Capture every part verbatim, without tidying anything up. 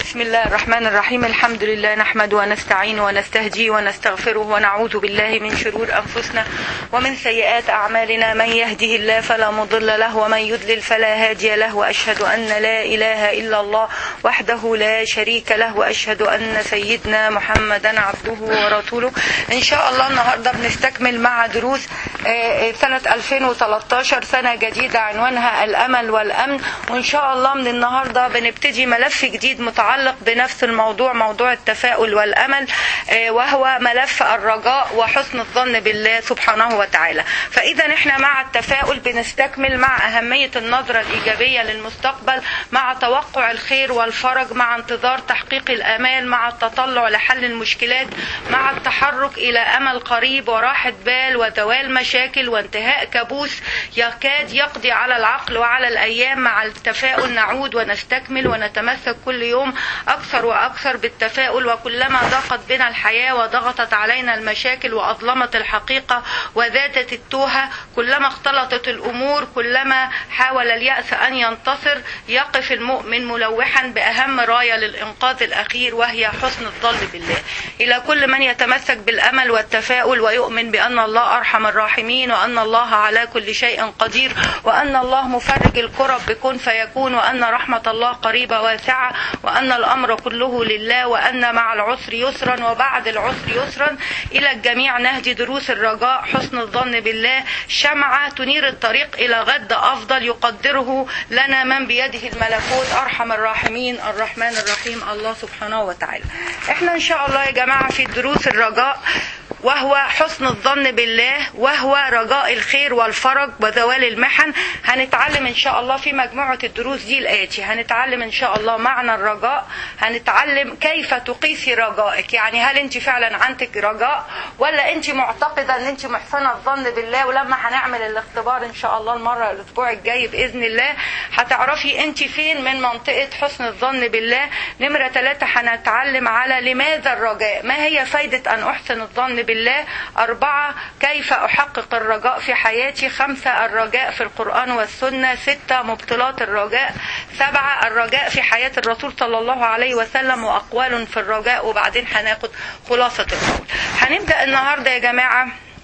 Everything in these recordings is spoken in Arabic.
بسم الله الرحمن الرحيم. الحمد لله نحمد ونستعين ونستهدي ونستغفره ونعوذ بالله من شرور أنفسنا ومن سيئات أعمالنا. من يهده الله فلا مضل له ومن يضلل فلا هادي له، وأشهد أن لا إله إلا الله وحده لا شريك له، وأشهد أن سيدنا محمدا عبده ورسوله. إن شاء الله النهاردة بنستكمل مع دروس سنة ألفين وثلاثة عشر، سنة جديدة عنوانها الأمل والأمن. وإن شاء الله من النهاردة بنبتدي ملف جديد متعلق بنفس الموضوع، موضوع التفاؤل والأمل، وهو ملف الرجاء وحسن الظن بالله سبحانه وتعالى. فإذا احنا مع التفاؤل بنستكمل مع أهمية النظرة الإيجابية للمستقبل، مع توقع الخير والفرج، مع انتظار تحقيق الآمال، مع التطلع لحل المشكلات، مع التحرك إلى أمل قريب وراحة بال وزوال مشاكل وانتهاء كابوس يكاد يقضي على العقل وعلى الأيام. مع التفاؤل نعود ونستكمل ونتمسك كل يوم أكثر وأكثر بالتفاؤل، وكلما ضاقت بنا الحياة وضغطت علينا المشاكل وأظلمت الحقيقة وزادت التوهة، كلما اختلطت الأمور، كلما حاول اليأس أن ينتصر، يقف المؤمن ملوحا بأهم راية للإنقاذ الأخير، وهي حسن الظن بالله. إلى كل من يتمسك بالأمل والتفاؤل ويؤمن بأن الله أرحم الراحمين، وأن الله على كل شيء قدير، وأن الله مفرج الكرب بكن فيكون، وأن رحمة الله قريبة واسعة، وأن الأمر كله لله، وأن مع العسر يسرا وبعد العسر يسرا. إلى الجميع نهدي دروس الرجاء، حسن الظن بالله، شمعة تنير الطريق إلى غد أفضل يقدره لنا من بيده الملكوت، أرحم الراحمين الرحمن الرحيم الله سبحانه وتعالى. احنا إن شاء الله يا جماعة في دروس الرجاء، وهو حسن الظن بالله، وهو رجاء الخير والفرج وزوال المحن. هنتعلم إن شاء الله في مجموعة الدروس دي الآتي: هنتعلم إن شاء الله معنى الرجاء، هنتعلم كيف تقيسي رجائك، يعني هل أنت فعلا عندك رجاء ولا أنت معتقدة أن أنت محسنة الظن بالله. ولما هنعمل الاختبار إن شاء الله المرة الأسبوع الجاي بإذن الله هتعرفي أنت فين من منطقة حسن الظن بالله. نمرة ثلاثة هنتعلم على لماذا الرجاء، ما هي فايدة أن أحسن الظن بالله. أربعة، كيف أحقق الرجاء في حياتي. خمسة، الرجاء في القرآن والسنة. ستة، مبطلات الرجاء. سبعة، الرجاء في حياة الرسول صلى الله عليه وسلم وأقوال في الرجاء. وبعدين هناخد خلاصة القول. هنبدأ النهاردة يا جماعة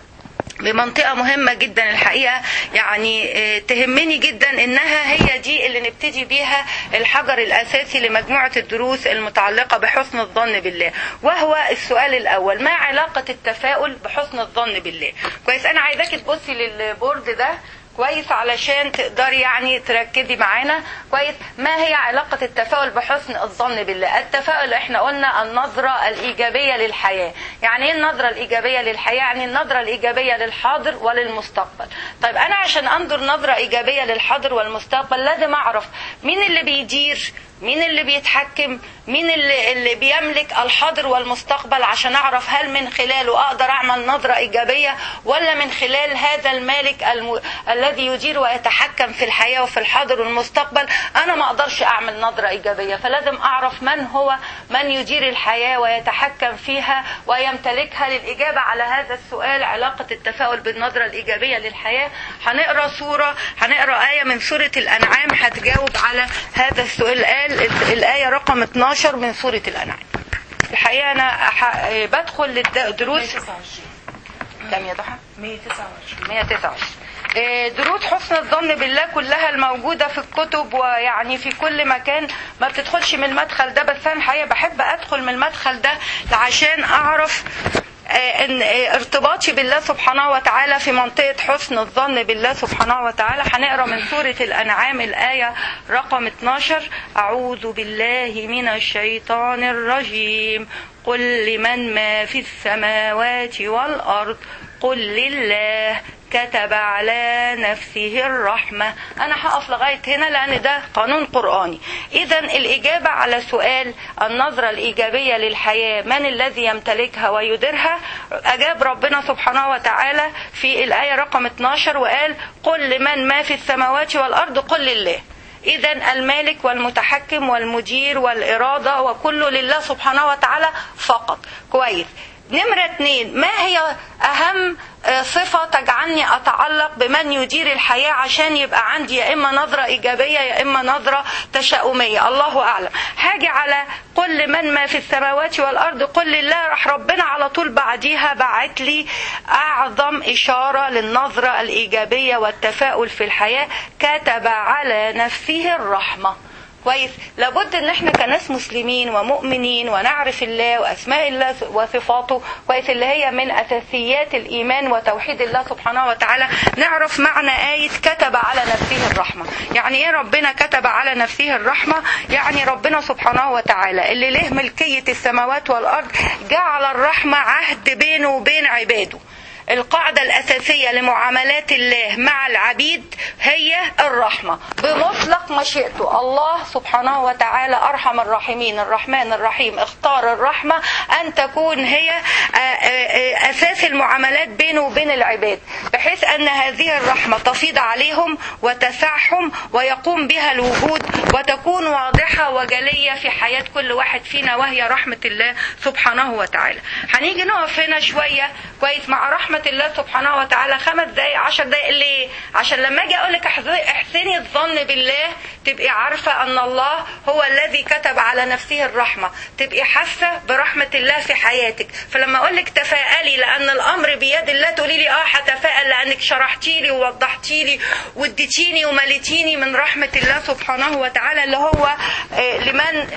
بمنطقة مهمة جدا الحقيقة، يعني تهمني جدا انها هي دي اللي نبتدي بيها الحجر الاساسي لمجموعة الدروس المتعلقة بحسن الظن بالله، وهو السؤال الاول: ما علاقة التفاؤل بحسن الظن بالله؟ كويس، انا عايزاك تبصي للبورد ده كويس علشان تقدري يعني تركزي معانا كويس. ما هي علاقة التفاؤل بحسن الظن بالله؟ التفاؤل احنا قلنا النظرة الإيجابية للحياة. يعني ايه النظرة الإيجابية للحياة؟ يعني النظرة الإيجابية للحاضر وللمستقبل. طيب أنا عشان أنظر نظرة إيجابية للحاضر والمستقبل لازم أعرف مين اللي بيدير، مين اللي بيتحكم، مين اللي, اللي بيملك الحاضر والمستقبل، عشان أعرف هل من خلاله أقدر أعمل نظرة إيجابية ولا من خلال هذا المالك الم... الذي يدير ويتحكم في الحياة وفي الحاضر والمستقبل. أنا ما أقدرش أعمل نظرة إيجابية، فلازم أعرف من هو من يدير الحياة ويتحكم فيها ويمتلكها. للإجابة على هذا السؤال علاقة التفاؤل بالنظرة الإيجابية للحياة، هنقرأ سورة هنقرأ آية من سورة الأنعام هتجاوب على هذا السؤال. الآية رقم اتناشر من سورة الأنعام. الحقيقة أنا بدخل للدروس كم يا ضحى؟ مية وتسعة وعشرين. دروس حسن الظن بالله كلها الموجودة في الكتب ويعني في كل مكان، ما بتدخلش من المدخل ده. بس أنا الحقيقة بحب أدخل من المدخل ده عشان أعرف ان ارتباطي بالله سبحانه وتعالى في منطقة حسن الظن بالله سبحانه وتعالى. هنقرأ من سورة الأنعام الآية رقم اتناشر: أعوذ بالله من الشيطان الرجيم، قل لمن ما في السماوات والأرض قل لله كتب على نفسه الرحمة. أنا هقف لغاية هنا لأن ده قانون قرآني. إذن الإجابة على سؤال النظرة الإيجابية للحياة من الذي يمتلكها ويديرها، أجاب ربنا سبحانه وتعالى في الآية رقم اتناشر وقال: قل لمن ما في السماوات والأرض قل لله. إذن المالك والمتحكم والمدير والإرادة وكله لله سبحانه وتعالى فقط. كويس. نمرة اتنين: ما هي أهم صفة تجعلني أتعلق بمن يدير الحياة عشان يبقى عندي يا إما نظرة إيجابية يا إما نظرة تشاؤمية؟ الله أعلم. هاجي على قل لمن ما في السماوات والأرض قل لله، راح ربنا على طول بعديها بعت لي أعظم إشارة للنظرة الإيجابية والتفاؤل في الحياة، كتب على نفسه الرحمة. كويس، لابد ان احنا كناس مسلمين ومؤمنين ونعرف الله واسماء الله وصفاته، كويس، اللي هي من اساسيات الايمان وتوحيد الله سبحانه وتعالى، نعرف معنى آية كتب على نفسه الرحمة. يعني ايه ربنا كتب على نفسه الرحمة؟ يعني ربنا سبحانه وتعالى اللي له ملكية السماوات والارض جعل الرحمة عهد بينه وبين عباده. القاعدة الأساسية لمعاملات الله مع العبيد هي الرحمة بمطلق مشيئته. الله سبحانه وتعالى أرحم الراحمين الرحمن الرحيم اختار الرحمة أن تكون هي أساس المعاملات بينه وبين العباد، بحيث أن هذه الرحمة تفيض عليهم وتسعهم ويقوم بها الوجود وتكون واضحة وجلية في حياة كل واحد فينا، وهي رحمة الله سبحانه وتعالى. هنيجي نقف هنا شوية كويس مع رحمة الله سبحانه وتعالى خمس دقايق عشر دقايق. ليه؟ عشان لما اجي اقول لك احسني الظن بالله تبقي عارفة ان الله هو الذي كتب على نفسه الرحمة، تبقي حاسة برحمة الله في حياتك. فلما اقول لك تفائلي لان الامر بيد الله، تقولي لي اه هتفائل لانك شرحتي لي ووضحتي لي واديتيني ومليتيني من رحمة الله سبحانه وتعالى اللي هو لمن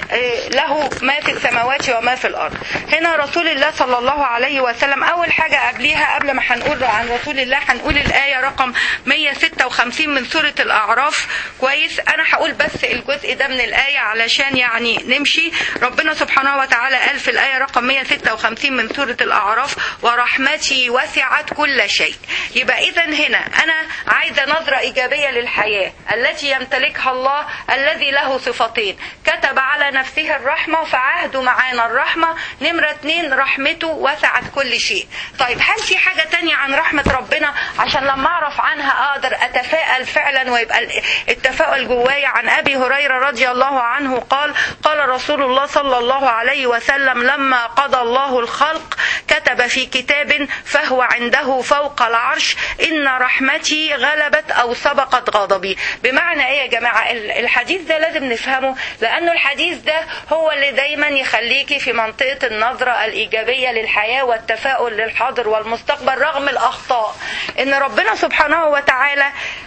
له ما في السماوات وما في الارض. هنا رسول الله صلى الله عليه وسلم اول حاجة قبليها، قبل ما هنقول عن رسول الله، هنقول الآية رقم مية وستة وخمسين من سورة الأعراف. كويس، أنا هقول بس الجزء ده من الآية علشان يعني نمشي. ربنا سبحانه وتعالى قال في الآية رقم مية وستة وخمسين من سورة الأعراف: ورحمتي وسعت كل شيء. يبقى إذا هنا أنا عايزة نظرة إيجابية للحياة التي يمتلكها الله الذي له صفتين، كتب على نفسه الرحمة فعهده معانا الرحمة. نمرة اتنين، رحمته وسعت كل شيء. طيب هل في حاجة تانية عن رحمة ربنا عشان لما اعرف عنها اقدر اتفائل فعلا ويبقى التفاؤل جوايا؟ عن ابي هريرة رضي الله عنه قال: قال رسول الله صلى الله عليه وسلم: لما قضى الله الخلق كتب في كتاب فهو عنده فوق العرش: ان رحمتي غلبت او سبقت غضبي. بمعنى ايه يا جماعة؟ الحديث ده لازم نفهمه، لانه الحديث ده هو اللي دايما يخليكي في منطقة النظرة الايجابية للحياة والتفاؤل للحاضر والمستقبل رغم الأخطاء. إن ربنا سبحانه وتعالى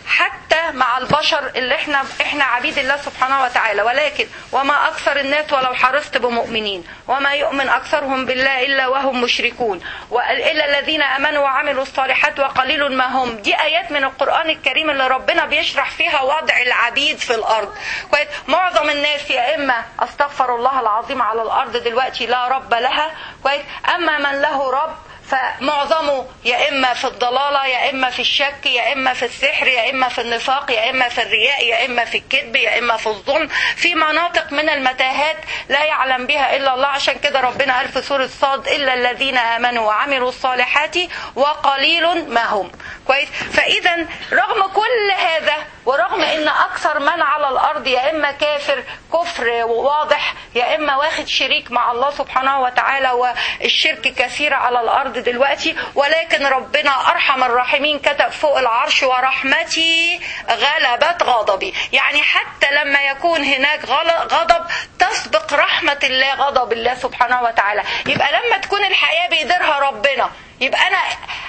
حتى مع البشر اللي احنا احنا عبيد الله سبحانه وتعالى، ولكن وما أكثر الناس ولو حرصت بمؤمنين، وما يؤمن أكثرهم بالله إلا وهم مشركون، إلا الذين آمنوا وعملوا الصالحات وقليل ما هم. دي آيات من القرآن الكريم اللي ربنا بيشرح فيها وضع العبيد في الأرض. كويس، معظم الناس يا إما أستغفر الله العظيم على الأرض دلوقتي لا رب لها، كويس، أما من له رب فمعظمه يا إما في الضلالة، يا إما في الشك، يا إما في السحر، يا إما في النفاق، يا إما في الرياء، يا إما في الكذب، يا إما في الظلم، في مناطق من المتاهات لا يعلم بها إلا الله. عشان كده ربنا قال في سورة صاد: إلا الذين آمنوا وعملوا الصالحات وقليل ما هم. كويس، فإذا رغم كل هذا ورغم إن أكثر من على الأرض يا إما كافر كفر واضح، يا إما واخد شريك مع الله سبحانه وتعالى، والشرك كثير على الأرض دلوقتي، ولكن ربنا أرحم الراحمين كتب فوق العرش: ورحمتي غلبت غضبي. يعني حتى لما يكون هناك غضب تسبق رحمة الله غضب الله سبحانه وتعالى. يبقى لما تكون الحياة بيديرها ربنا، يبقى أنا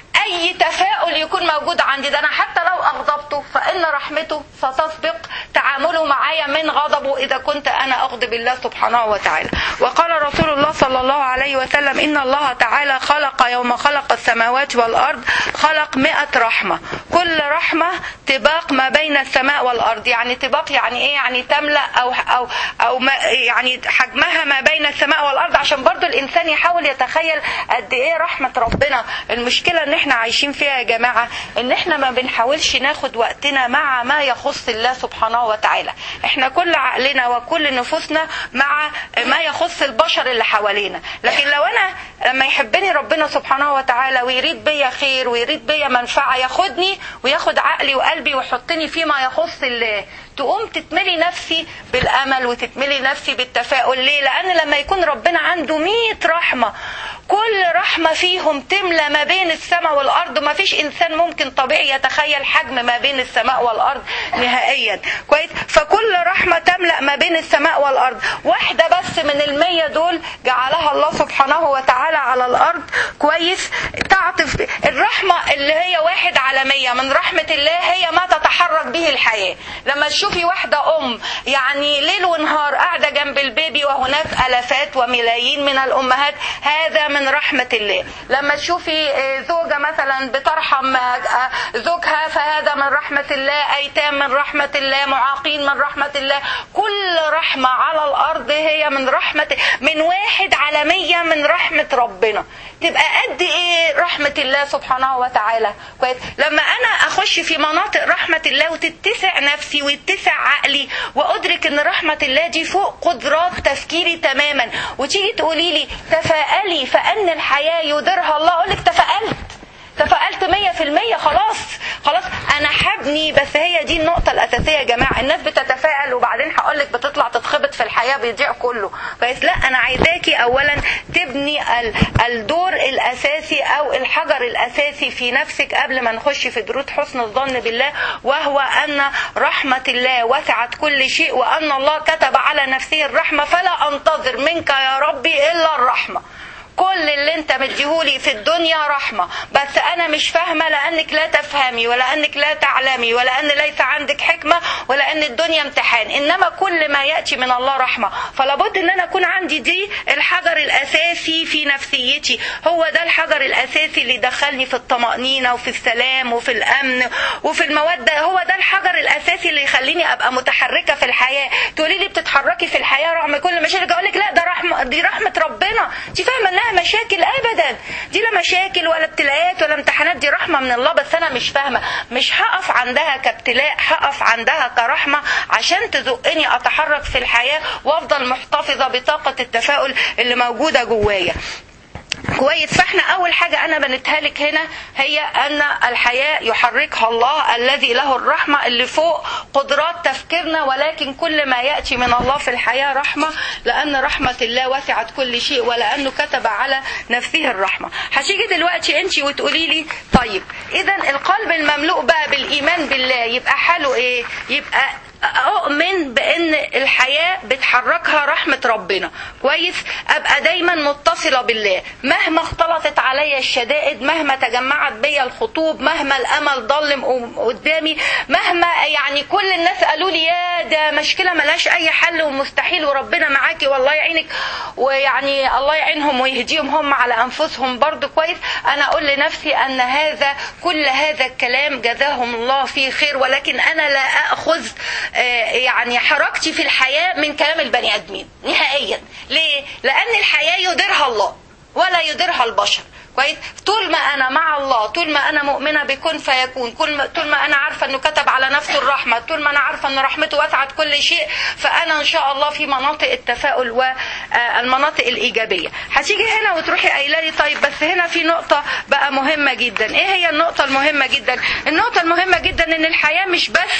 أي تفاؤل يكون موجود عندي ده، أنا حتى لو أغضبته فإن رحمته ستسبق تعامله معايا من غضبه إذا كنت أنا أغضب الله سبحانه وتعالى. وقال رسول الله صلى الله عليه وسلم: إن الله تعالى خلق يوم خلق السماوات والأرض خلق مئة رحمة، كل رحمة طباق ما بين السماء والأرض. يعني طباق يعني إيه؟ يعني تملأ أو أو أو ما يعني حجمها ما بين السماء والأرض، عشان برضو الإنسان يحاول يتخيل قد إيه رحمة ربنا. المشكلة إن إحنا عايشين فيها يا جماعة ان احنا ما بنحاولش ناخد وقتنا مع ما يخص الله سبحانه وتعالى. احنا كل عقلنا وكل نفوسنا مع ما يخص البشر اللي حوالينا. لكن لو انا لما يحبني ربنا سبحانه وتعالى ويريد بيا خير ويريد بيا منفعة، ياخدني وياخد عقلي وقلبي ويحطني فيما يخص الله، تقوم تتملي نفسي بالامل وتتملي نفسي بالتفاؤل. ليه؟ لان لما يكون ربنا عنده مئة رحمة كل رحمة فيهم تملى ما بين السماء والأرض. ما فيش إنسان ممكن طبيعي يتخيل حجم ما بين السماء والأرض نهائيا. كويس؟ فكل رحمة تملأ ما بين السماء والأرض. واحدة بس من المية دول جعلها الله سبحانه وتعالى على الأرض. كويس؟ تعطف الرحمة اللي هي واحد على مية من رحمة الله هي ما تتحرك به الحياة. لما تشوفي واحدة أم يعني ليل ونهار قاعدة جنب البيبي وهناك ألفات وملايين من الأمهات، هذا من رحمة الله. لما تشوفي زوجة مثلا بترحم زوجها فهذا من رحمة الله. أيتام من رحمة الله، معاقين من رحمة الله. كل رحمة على الأرض هي من رحمة، من واحد على مية من رحمة ربنا. تبقى قد ايه رحمة الله سبحانه وتعالى. كويس؟ لما انا اخش في مناطق رحمة الله وتتسع نفسي ويتسع عقلي وادرك ان رحمة الله دي فوق قدرات تفكيري تماما، وتيجي تقولي لي تفائلي فان الحياة يديرها الله، اقولك تفائلت تفائلت مية في المية. خلاص خلاص انا حبني. بس هي دي النقطة الاساسية يا جماعة. الناس بتتفائل وبعدين هقولك بتطلع تتخبط في الحياة بيضيع كله. كويس؟ لا، انا عايزاكي اولا تبني الدور الاساسي او الحجر الاساسي في نفسك قبل ما نخش في دروس حسن الظن بالله، وهو ان رحمة الله وسعت كل شيء، وان الله كتب على نفسه الرحمة، فلا انتظر منك يا ربي الا الرحمة. كل اللي انت مديهولي في الدنيا رحمة، بس انا مش فاهمة لانك لا تفهمي ولانك لا تعلمي ولان ليس عندك حكمة ولان الدنيا امتحان. انما كل ما يأتي من الله رحمة. فلابد ان انا اكون عندي دي الحجر الاساسي في نفسيتي. هو ده الحجر الاساسي اللي دخلني في الطمأنينة وفي السلام وفي الامن وفي المودة. هو ده الحجر الاساسي اللي يخليني ابقى متحركة في الحياة. تقولي لي بتتحركي في الحياة رغم كل مشاكل، اقولك لا، ده رحمة، دي رحمة ربنا. انت فاهمة انها مشاكل؟ ابدا، دي لا مشاكل ولا ابتلاءات ولا امتحانات، دي رحمة من الله. بس انا مش فاهمة، مش هقف عندها كابتلاء، هقف عندها كرحمة عشان تزقني اتحرك في الحياة وافضل محتفظة بطاقة التفاؤل اللي موجودة جوايا. كويس؟ فاحنا اول حاجة انا بنتهالك هنا هي ان الحياة يحركها الله الذي له الرحمة اللي فوق قدرات تفكيرنا، ولكن كل ما يأتي من الله في الحياة رحمة، لان رحمة الله وسعت كل شيء ولانه كتب على نفسه الرحمة. هتيجي دلوقتي انت وتقولي لي طيب اذا القلب المملوء بقى بالايمان بالله يبقى حاله ايه؟ يبقى أؤمن بأن الحياة بتحركها رحمة ربنا. كويس؟ أبقى دايما متصلة بالله مهما اختلطت علي الشدائد، مهما تجمعت بي الخطوب، مهما الأمل ضلم قدامي، مهما يعني كل الناس قالوا لي يا ده مشكلة ملاش أي حل ومستحيل وربنا معاكي والله يعينك، ويعني الله يعينهم ويهديهم هم على أنفسهم برضو. كويس؟ أنا أقول لنفسي أن هذا كل هذا الكلام جزاهم الله فيه خير، ولكن أنا لا أخذ يعني حركتي في الحياة من كلام البني آدمين نهائيا. ليه؟ لأن الحياة يديرها الله ولا يديرها البشر. كويس؟ طول ما أنا مع الله، طول ما أنا مؤمنة بكون فيكون، طول ما أنا عارفة أنه كتب على نفسه الرحمة، طول ما أنا عارفة أن رحمته وسعت كل شيء، فأنا إن شاء الله في مناطق التفاؤل والمناطق الإيجابية. هتيجي هنا وتروحي قايله لي طيب بس هنا في نقطة بقى مهمة جدا. إيه هي النقطة المهمة جدا؟ النقطة المهمة جدا إن الحياة مش بس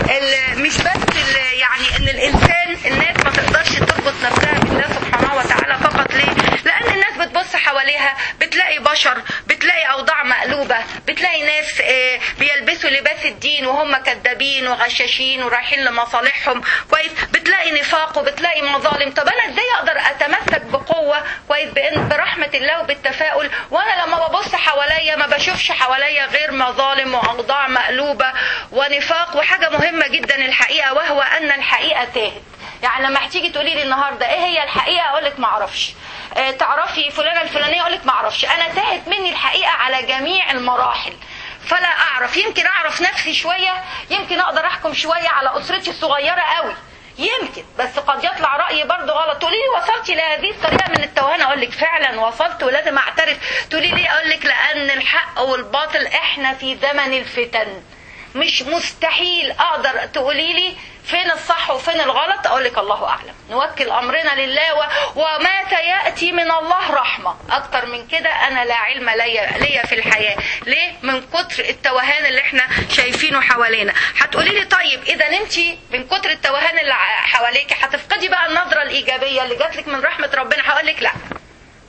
مش بس يعني إن الإنسان، الناس ما تقدرش تربط نفسها بالله سبحانه وتعالى فقط. ليه؟ لأن الناس بتبص حواليها بتلاقي بشر، بتلاقي أوضاع مقلوبة، بتلاقي ناس بيلبسوا لباس الدين وهم كذابين وغشاشين ورايحين لمصالحهم. كويس؟ بتلاقي نفاق وبتلاقي مظالم. طب أنا إزاي أقدر أتمسك بقوة كويس برحمة الله وبالتفاؤل وأنا لما ببص حواليا ما بشوفش حواليا غير مظالم وأوضاع مقلوبة ونفاق؟ وحاجة مهمة جدا الحقيقة، وهو أن الحقيقة تاهت. يعني لما هتيجي تقولي لي النهارده ايه هي الحقيقه اقولك ما اعرفش. اه تعرفي فلانه الفلانيه اقولك ما اعرفش. انا تاهت مني الحقيقه على جميع المراحل، فلا اعرف. يمكن اعرف نفسي شويه، يمكن اقدر احكم شويه على اسرتي الصغيره قوي، يمكن، بس قد يطلع رايي برضه غلط. تقولي لي وصلتي لهذه الطريقه من التوهان؟ اقول لك فعلا وصلت ولازم اعترف. تقولي لي اقول لك لان الحق والباطل احنا في زمن الفتن، مش مستحيل اقدر تقولي لي فين الصح وفين الغلط. اقول لك الله اعلم، نوكل امرنا لله و... وما سياتي من الله رحمه. اكتر من كده انا لا علم لي لي في الحياه. ليه؟ من كتر التوهان اللي احنا شايفينه حوالينا. هتقولي لي طيب اذا انت من كتر التوهان اللي حواليك هتفقدي بقى النظره الايجابيه اللي جات لك من رحمه ربنا؟ هقول لك لا،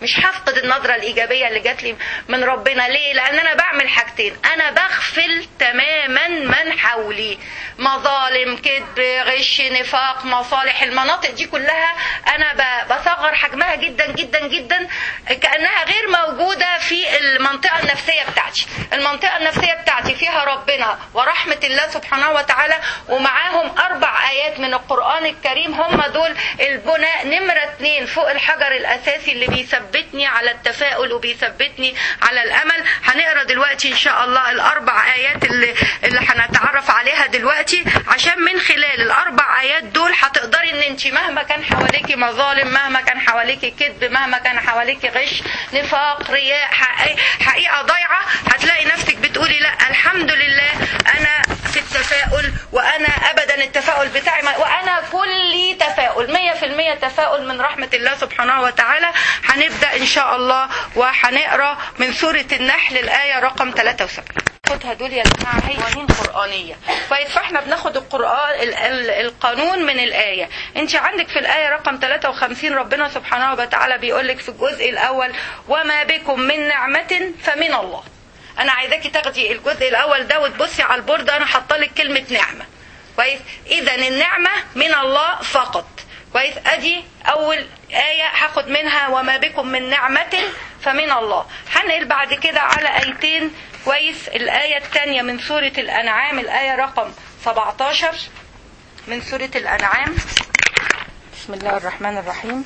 مش هفقد النظرة الإيجابية اللي جات لي من ربنا. ليه؟ لأن أنا بعمل حاجتين، أنا بغفل تماما من حولي، مظالم، كذب، غش، نفاق، مصالح، المناطق دي كلها أنا بصغر حجمها جدا جدا جدا كأنها غير موجودة في المنطقة النفسية بتاعتي. المنطقة النفسية بتاعتي فيها ربنا ورحمة الله سبحانه وتعالى، ومعاهم أربع آيات من القرآن الكريم، هم دول البناء نمرة اتنين فوق الحجر الأساسي اللي بيثبتني على التفاؤل وبيثبتني على الأمل. هنقرأ دلوقتي إن شاء الله الأربع آيات اللي, اللي هنتعرف عليها دلوقتي، عشان من خلال الأربع آيات دول هتقدري إن أنت مهما كان حواليكي مظالم، مهما كان حواليكي كذب، مهما كان حواليكي غش، نفاق، رياء، حقيقة ضايعة، هتلاقي نفسك بتقولي لا الحمد لله أنا في التفاؤل، وأنا أبدا التفاؤل بتاعي، وأنا كلي تفاؤل، مية في المية تفاؤل من رحمة الله سبحانه وتعالى. هنبدأ إن شاء الله وهنقرأ من سورة النحل الآية رقم ثلاثة وسبعين. خدها دول يا جماعة، هي قوانين قرآنية. كويس، فاحنا بناخد القرآن القانون من الآية. انت عندك في الآية رقم ثلاثة وخمسين ربنا سبحانه وتعالى بيقولك في الجزء الأول وما بكم من نعمة فمن الله. أنا عايزاكي تاخدي الجزء الأول ده وتبصي على البورد، أنا حاطلك كلمة نعمة. كويس، إذا النعمة من الله فقط. كويس، أدي أول آية هاخد منها وما بكم من نعمة فمن الله. هنقل بعد كده على آيتين. كويس، الآية الثانية من سورة الأنعام الآية رقم سبعة عشر من سورة الأنعام. بسم الله الرحمن الرحيم،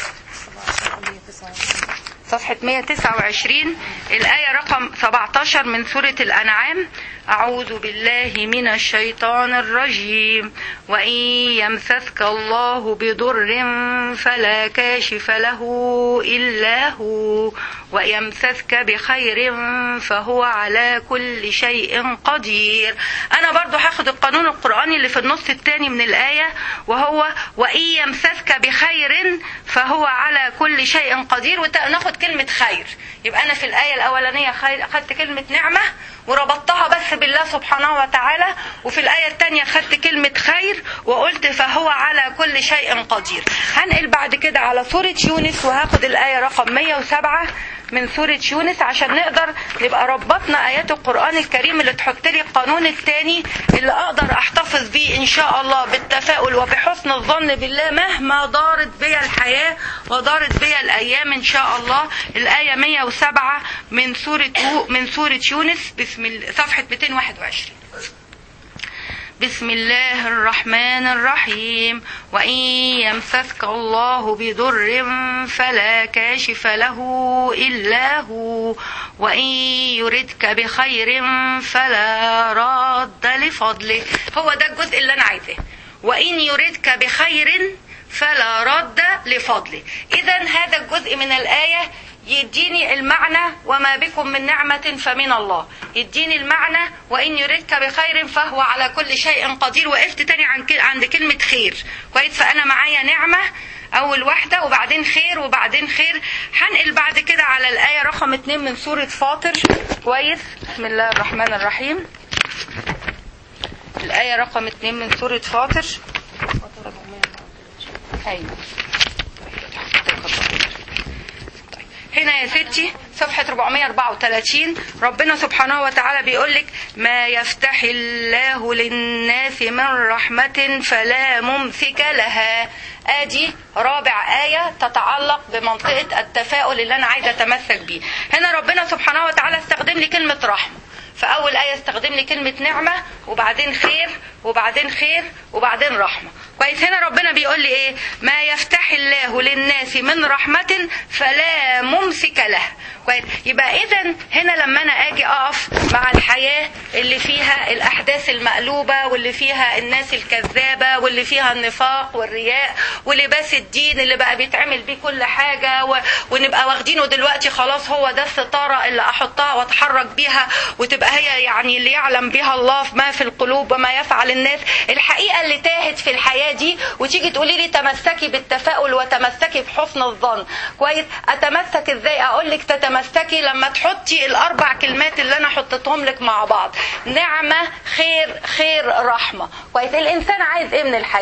صفحة مية وتسعة وعشرين الآية رقم سبعة عشر من سورة الأنعام. أعوذ بالله من الشيطان الرجيم وإن يمسسك الله بضر فلا كاشف له إلا هو ويمسسك بخير فهو على كل شيء قدير. أنا برضو هاخد القانون القرآني اللي في النص الثاني من الآية، وهو وإن يمسسك بخير فهو على كل شيء قدير، وناخد كلمة خير. يبقى أنا في الآية الأولانية أخذت كلمة نعمة وربطتها بس بالله سبحانه وتعالى، وفي الآية الثانية أخذت كلمة خير وقلت فهو على كل شيء قدير. هنقل بعد كده على سورة يونس، وهاخد الآية رقم مية وسبعة من سورة يونس عشان نقدر نبقى ربطنا آيات القرآن الكريم اللي تحط لي القانون الثاني اللي أقدر أحتفظ بيه إن شاء الله بالتفاؤل وبحسن الظن بالله مهما دارت بيا الحياة ودارت بيا الأيام إن شاء الله. الآية مية وسبعة من سورة من سورة يونس، بسم الله، صفحة مئتين وواحد وعشرين. بسم الله الرحمن الرحيم وإن يمسسك الله بضر فلا كاشف له إلا هو وإن يردك بخير فلا راد لفضله. هو ده الجزء اللي أنا عايزاه، وإن يردك بخير فلا راد لفضله. إذا هذا الجزء من الآية يديني المعنى وما بكم من نعمة فمن الله، يديني المعنى وإن يردك بخير فهو على كل شيء قدير. وقفت تاني عند كلمة خير. كويس، فأنا معايا نعمة أول واحدة وبعدين خير وبعدين خير. هنقل بعد كده على الآية رقم اتنين من سورة فاطر. كويس، بسم الله الرحمن الرحيم. الآية رقم اتنين من سورة فاطر. أيوة. هنا يا ستي صفحة أربعمية وأربعة وثلاثين ربنا سبحانه وتعالى بيقولك ما يفتح الله للناس من رحمة فلا ممسك لها. ادي رابع آية تتعلق بمنطقة التفاؤل اللي انا عايزة اتمسك بيه. هنا ربنا سبحانه وتعالى استخدم لي كلمة رحمة، فأول آية استخدم لي كلمة نعمة وبعدين خير وبعدين خير وبعدين رحمة. كويس، هنا ربنا بيقول لي ايه؟ ما يفتح الله للناس من رحمة فلا ممسك له. كويس، يبقى اذا هنا لما انا اجي اقف مع الحياة اللي فيها الاحداث المقلوبة واللي فيها الناس الكذابة واللي فيها النفاق والرياء ولباس الدين اللي بقى بيتعمل بيه كل حاجة و... ونبقى واخدينه دلوقتي خلاص هو ده الستارة اللي احطها واتحرك بيها وتبقى هي يعني اللي يعلم بها الله ما في القلوب وما يفعل الناس. الحقيقة اللي تاهت في الحياة دي، وتيجي تقولي لي تمسكي بالتفاؤل وتمسكي بحسن الظن. كويس، اتمسك ازاي؟ اقول لك تتمسكي لما تحطي الاربع كلمات اللي انا حطيتهم لك مع بعض: نعمة، خير، خير، رحمة. كويس، الانسان عايز ايه من الحياة؟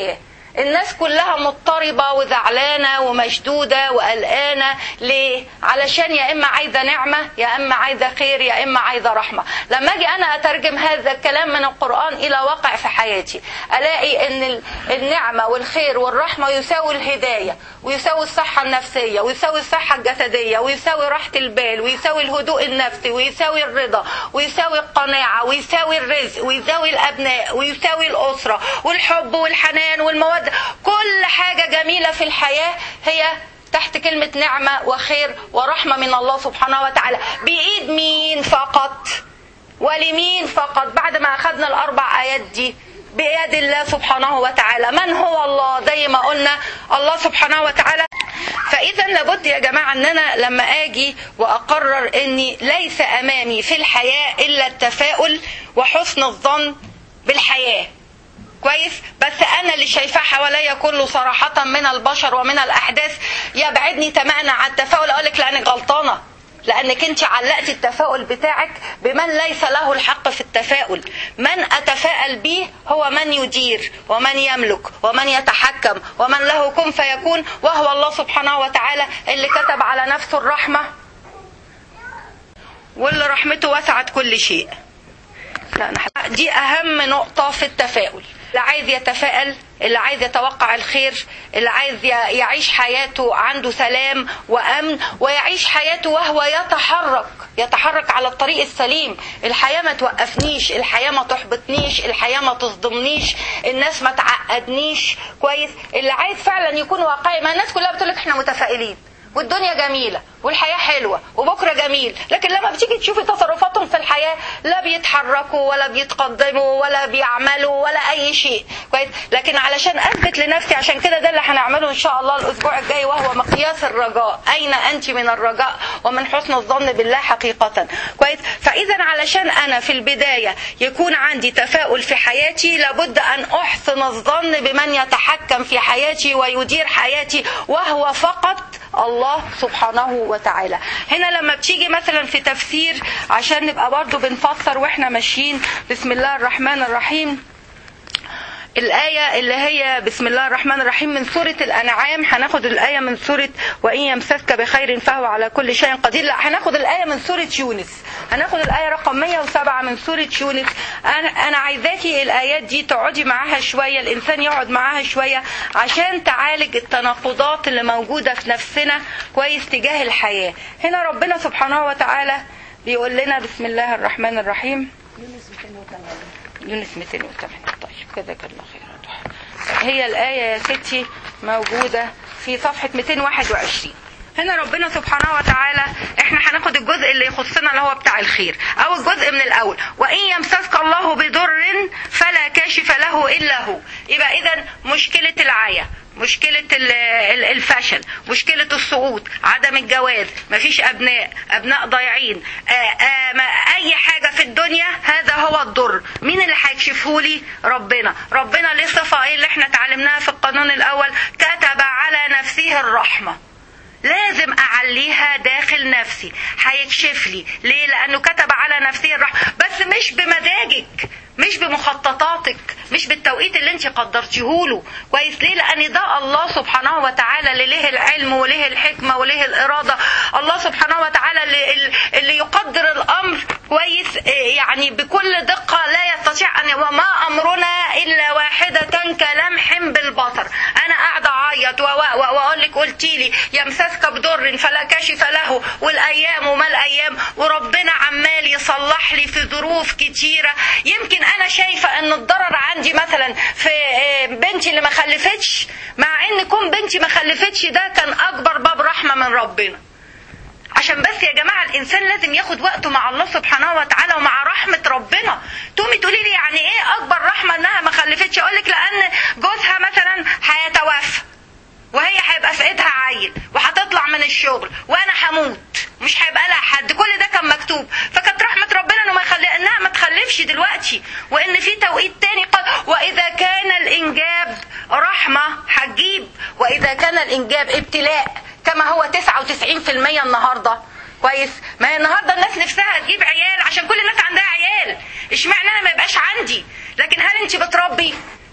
الناس كلها مضطربة وزعلانة ومشدودة وقلقانة. ليه؟ علشان يا إما عايزة نعمة، يا إما عايزة خير، يا إما عايزة رحمة. لما أجي أنا أترجم هذا الكلام من القرآن إلى واقع في حياتي، ألاقي أن النعمة والخير والرحمة يساوي الهداية، ويساوي الصحة النفسية، ويساوي الصحة الجسدية، ويساوي راحة البال، ويساوي الهدوء النفسي، ويساوي الرضا، ويساوي القناعة، ويساوي الرزق، ويساوي الأبناء، ويساوي الأسرة والحب والحنان والمودة. كل حاجة جميلة في الحياة هي تحت كلمة نعمة وخير ورحمة من الله سبحانه وتعالى. بإيد مين فقط؟ ولمين فقط؟ بعد ما أخذنا الأربع آيات دي، بيد الله سبحانه وتعالى. من هو الله؟ زي ما قلنا الله سبحانه وتعالى. فإذا لابد يا جماعة أن أنا لما أجي وأقرر أني ليس أمامي في الحياة إلا التفاؤل وحسن الظن بالحياة، كويس؟ بس أنا اللي شايفاه حواليا كله صراحة من البشر ومن الأحداث يبعدني تماما عن التفاؤل. أقولك لأنك غلطانة، لأنك انت علقت التفاؤل بتاعك بمن ليس له الحق في التفاؤل. من أتفاءل به هو من يدير ومن يملك ومن يتحكم ومن له كن فيكون، وهو الله سبحانه وتعالى اللي كتب على نفسه الرحمة، واللي رحمته وسعت كل شيء. لا دي أهم نقطة في التفاؤل. اللي عايز يتفائل، اللي عايز يتوقع الخير، اللي عايز يعيش حياته عنده سلام وأمن، ويعيش حياته وهو يتحرك يتحرك على الطريق السليم. الحياة ما توقفنيش، الحياة ما تحبطنيش، الحياة ما تصدمنيش، الناس ما تعقدنيش، كويس؟ اللي عايز فعلا يكون واقعي. ما الناس كلها بتقولك احنا متفائلين والدنيا جميلة والحياة حلوة وبكرة جميل، لكن لما بتيجي تشوفي تصرفاتهم في الحياة لا بيتحركوا ولا بيتقدموا ولا بيعملوا ولا أي شيء، كويس؟ لكن علشان أثبت لنفسي، عشان كده ده اللي هنعمله إن شاء الله الأسبوع الجاي، وهو مقياس الرجاء. أين أنت من الرجاء ومن حسن الظن بالله حقيقة، كويس؟ فإذا علشان أنا في البداية يكون عندي تفاؤل في حياتي، لابد أن أحسن الظن بمن يتحكم في حياتي ويدير حياتي، وهو فقط الله سبحانه وتعالى. هنا لما بتيجي مثلا في تفسير، عشان نبقى برضو بنفسر واحنا ماشيين، بسم الله الرحمن الرحيم، الآية اللي هي بسم الله الرحمن الرحيم من سورة الأنعام، هناخد الآية من سورة وإن يمسسك بخير فهو على كل شيء قدير. لا، هناخد الآية من سورة يونس، هناخد الآية رقم مية وسبعة من سورة يونس. أنا, أنا عايزاكي الآيات دي تقعدي معاها شوية، الإنسان يقعد معاها شوية عشان تعالج التناقضات اللي موجودة في نفسنا، كويس، تجاه الحياة. هنا ربنا سبحانه وتعالى بيقول لنا بسم الله الرحمن الرحيم، يونس مئتين وثمانية. طيب جزاك الله خير. هي الآية يا ستي موجودة في صفحة مئتين وواحد وعشرين. هنا ربنا سبحانه وتعالى، احنا هناخد الجزء اللي يخصنا اللي هو بتاع الخير، او الجزء من الاول، وان يمسسك الله بضر فلا كاشف له الا هو. يبقى اذا مشكلة العيا، مشكلة الفشل، مشكلة السقوط، عدم الجواز، مفيش أبناء، أبناء ضايعين، أي حاجة في الدنيا، هذا هو الضر. مين اللي هيكشفه لي؟ ربنا. ربنا ليه صفة ايه اللي احنا تعلمناها في القانون الأول؟ كتب على نفسه الرحمة. لازم أعليها داخل نفسي، هيكشف لي. ليه؟ لأنه كتب على نفسه الرحمة، بس مش بمزاجك، مش بمخططاتك، مش بالتوقيت اللي انت قدرتيهوله، كويس؟ ليه؟ لأن ده الله سبحانه وتعالى اللي له العلم وله الحكمة وله الإرادة. الله سبحانه وتعالى اللي, اللي يقدر الأمر، كويس، يعني بكل دقة لا يستطيع أن، وما أمرنا إلا واحدة كلمح بالبصر. أنا قاعدة أعيط وأقول لك قلتي لي يمسسك بضر فلا كاشف له، والأيام وما الأيام، وربنا عمال يصلح لي في ظروف كتيرة. يمكن أنا شايفة أن الضرر عندي مثلا في بنتي اللي ما خلفتش، مع أن كون بنتي ما خلفتش ده كان أكبر باب رحمة من ربنا. عشان بس يا جماعة الإنسان لازم ياخد وقته مع الله سبحانه وتعالى ومع رحمة ربنا. تقومي تقولي لي يعني إيه أكبر رحمة إنها ما خلفتش؟ أقولك لأن جوزها مثلا هيتوفى وهي هيبقى في ايدها عيل وهتطلع من الشغل وانا هموت، مش هيبقى لها حد. كل ده كان مكتوب، فكانت رحمه ربنا انه ما يخلي انها ما تخلفش دلوقتي، وان في توقيت تاني قال واذا كان الانجاب رحمه هتجيب، واذا كان الانجاب ابتلاء كما هو تسعة وتسعين في المية النهارده، كويس؟ ما هي النهارده الناس نفسها تجيب عيال عشان كل الناس عندها عيال، اشمعنى انا ما يبقاش عندي؟ لكن هل انت بتربي؟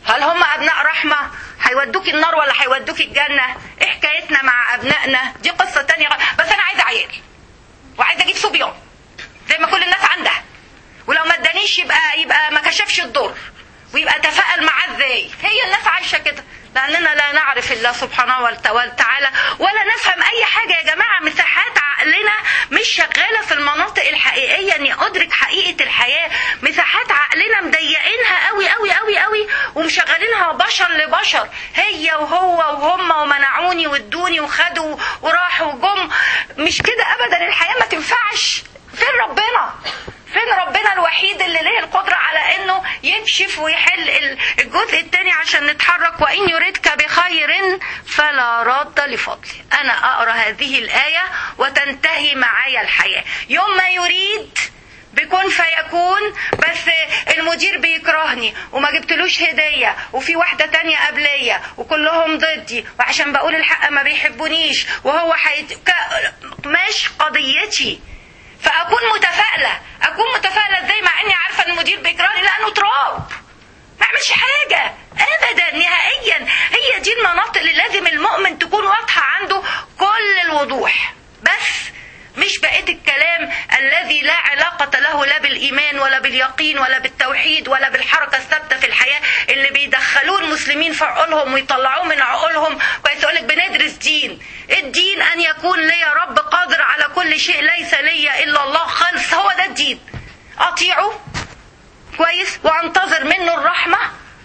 هل هم ابناء رحمة هيودوك النار ولا هيودوك الجنة؟ ايه حكايتنا مع ابنائنا؟ دي قصة تانية. بس انا عايزة عيال وعايزة اجيب صبيان زي ما كل الناس عندها، ولو ما ادانيش يبقى يبقى ما كشفش الضر، ويبقى تفائل معاه ازاي؟ هي الناس عايشة كده، لأننا لا نعرف الله سبحانه وتعالى ولا نفهم أي حاجة. يا جماعة مساحات عقلنا مش شغالة في المناطق الحقيقية إني أدرك حقيقة الحياة. مساحات عقلنا مضيقينها قوي قوي قوي قوي ومشغلينها بشر لبشر، هي وهو وهم ومنعوني وادوني وخدوا وراحوا وجم. مش كده أبدا، الحياة ما تنفعش. فين ربنا؟ فين ربنا الوحيد اللي له القدرة على انه يكشف ويحل الجزء الثاني عشان نتحرك؟ وان يردك بخير فلا راد لفضله. انا اقرا هذه الآية وتنتهي معايا الحياة. يوم ما يريد بكون فيكون، بس المدير بيكرهني وما جبتلوش هدية وفي واحدة تانية قبلية وكلهم ضدي وعشان بقول الحق ما بيحبونيش وهو حيت... مش قضيتي. فأكون متفائلة، أكون متفائلة ازاي مع اني عارفة ان المدير بيكرهني؟ لأنه تراب ما عملش حاجة أبدا نهائيا. هي دي المناطق اللي لازم المؤمن تكون واضحة عنده كل الوضوح، بس مش بقية الكلام الذي لا علاقة له لا بالإيمان ولا باليقين ولا بالتوحيد ولا بالحركة الثابتة في الحياة اللي بيدخلوه المسلمين في عقولهم ويطلعوه من عقولهم. كويس يقولك بندرس دين. الدين أن يكون لي رب قادر على كل شيء ليس لي إلا الله خالص، هو ده الدين. أطيعه كويس وأنتظر منه الرحمة